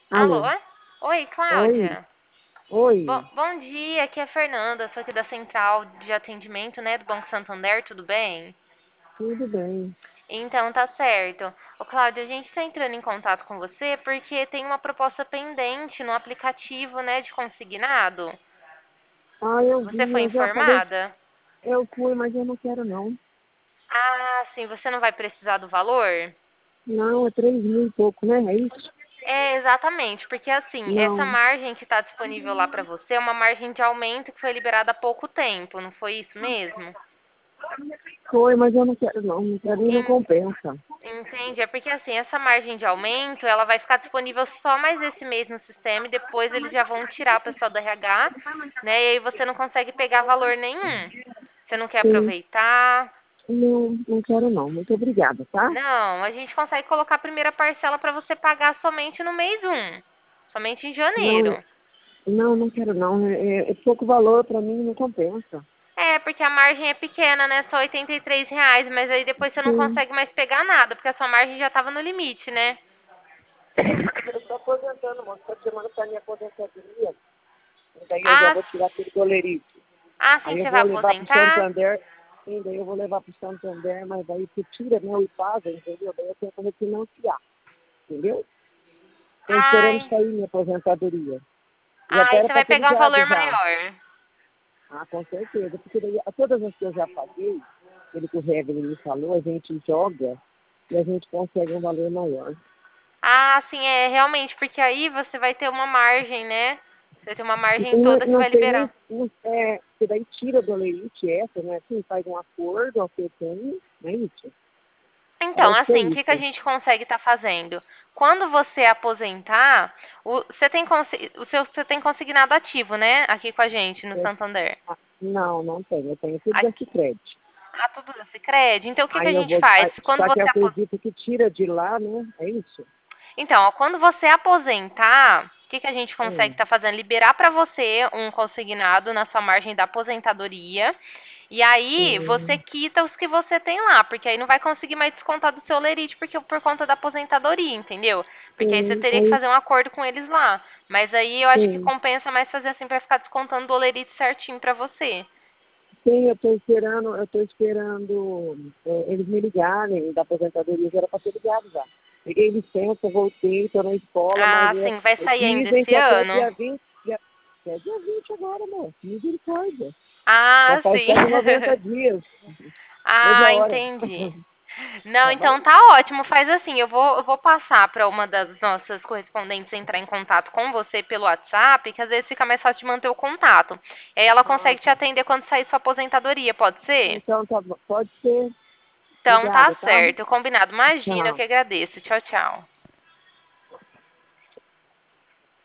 Alô? Alô? Oi, Oi? Cláudia. Bom, Oi? bom dia, aqui é a Fernanda, sou aqui da Central de Atendimento, né, do Banco Santander, tudo bem? Tudo bem? Então, tá certo. Ô, Cláudia, a gente está entrando em contato com você porque tem uma proposta pendente no aplicativo, né, de consignado. Ah, eu Você vi, foi eu já falei, informada? eu fui, mas eu não quero não. Ah, sim, você não vai precisar do valor? Não, é 3.000 e pouco, né? É isso? É, exatamente, porque assim, essa Não. margem que está disponível lá para você é uma margem de aumento que foi liberada há pouco tempo, não foi isso mesmo? Foi, mas eu não quero não. Pra mim não En- compensa. Entende? É porque assim, essa margem de aumento, ela vai ficar disponível só mais esse mês no sistema e depois eles já vão tirar o pessoal do RH, né? E aí você não consegue pegar valor nenhum. Você não quer Sim. aproveitar? Não, não quero não. Muito obrigada, tá? Não, a gente consegue colocar a primeira parcela para você pagar somente no mês um, somente em Não, janeiro. não quero não. É pouco valor, pra mim não compensa. É, porque a margem é pequena, né? Só R$ 83, mas aí depois você não Sim. consegue mais pegar nada, porque a sua margem já estava no limite, né? Eu estou aposentando, moço. Estou chamando pra minha aposentadoria. E daí eu já Ah, vou tirar aquele dolerite. sim, Aí eu você vai vou levar para o aposentar? Santander, sim, daí eu vou levar para o Santander, mas daí você tira meu e paga, entendeu? Daí eu tenho que refinanciar, entendeu? Estou esperando Ai, sair minha aposentadoria. Já ai, era você para vai ter pegar um ligado valor já. maior. Ah, com certeza, porque daí todas as que eu já paguei, ele que o Regler me falou, a gente joga e a gente consegue um valor maior. Ah, sim, é realmente, porque aí você vai ter uma margem, né? Você vai ter uma margem Não, toda que não vai tem nem, liberar. não, porque daí tira a dolerite essa, né? Assim, faz um acordo, ao que eu tenho, não é isso? Então, Parece que é assim, o que que a isso. gente consegue estar fazendo? Quando você aposentar, você tem consignado ativo, né? Aqui com a gente no É, Santander. não, não tenho. Eu tenho tudo da Aqui, Cicred. tudo da Sicredi. Então, o que que a Aí eu gente vou. faz? Quando Só que eu você acredito que tira de lá, né? É isso? Então, ó, quando você aposentar, o que que a gente consegue Hum, estar fazendo? Liberar para você um consignado na sua margem da aposentadoria. E aí você hum, quita os que você tem lá, porque aí não vai conseguir mais descontar do seu lerite, porque por conta da aposentadoria, entendeu? Porque aí você sim, teria que aí fazer um acordo com eles lá. Mas aí eu acho que sim. compensa mais fazer assim para ficar descontando do lerite certinho para você. Sim, eu estou esperando eles me ligarem da aposentadoria, já era para ter ligado já. Peguei licença, voltei, estou na escola, mas Ah, sim, vai sair ainda dizem esse que até ano? dia 20 até dia 20 agora, moço. Misericórdia. Já Ah, faz sim. quase 90 dias. Veja a Ah, hora. entendi. Não, Tá então bom? tá ótimo. Faz assim, eu vou passar para uma das nossas correspondentes entrar em contato com você pelo WhatsApp, que às vezes fica mais fácil de manter o contato. E aí ela Ah, consegue te tá. atender quando sair sua aposentadoria, pode ser? Então tá bom. Pode ser. Então tá Obrigada, tá? certo, combinado. Imagina, eu Tchau. que agradeço. Tchau, tchau.